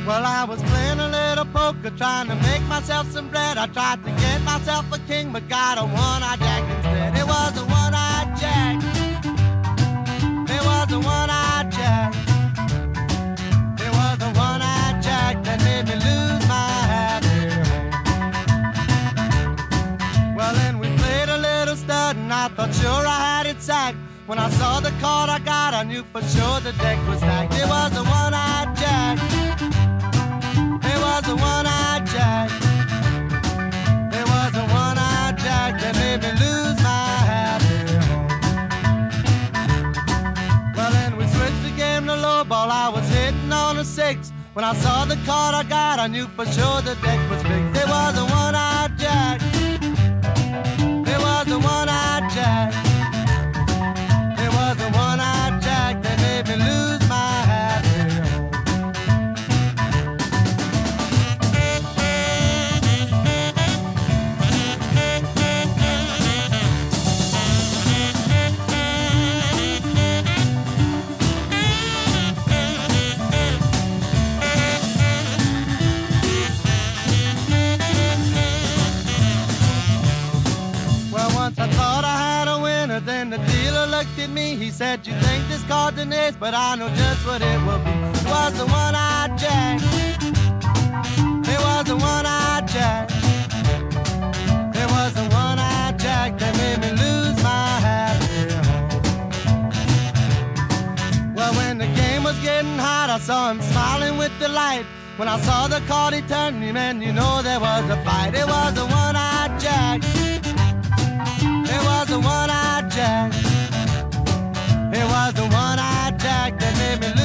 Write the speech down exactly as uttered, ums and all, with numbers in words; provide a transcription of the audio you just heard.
Well, I was playing a little poker, trying to make myself some bread. I tried to get myself a king, but got a one-eyed jack instead. It was a one-eyed jack. It was a one-eyed jack. It was a one-eyed jack that made me lose my happy home. Well, then we played a little stud, and I thought sure I had it sacked. When I saw the card I got, I knew for sure the deck was stacked. It was a one-eyed jack. It was a one-eyed jack. It was a one-eyed jack that made me lose my happy home. Well, then we switched the game to low ball. I was hitting on a six. When I saw the card I got, I knew for sure the deck was fixed. It was a one-eyed jack. It was a one-eyed jack. It was a one-eyed jack that made me lose my happy home. I thought I had a winner, then the dealer looked at me. He said, you think this card's an ace, but I know just what it will be. It was the one-eyed jack. It was the one-eyed jack. It was the one-eyed jack that made me lose my happy home. Well, when the game was getting hot, I saw him smiling with delight. When I saw the card he turned me, man, you know there was a fight. It was the one-eyed jack. It was the one-eyed jack. It was the one-eyed jack that made me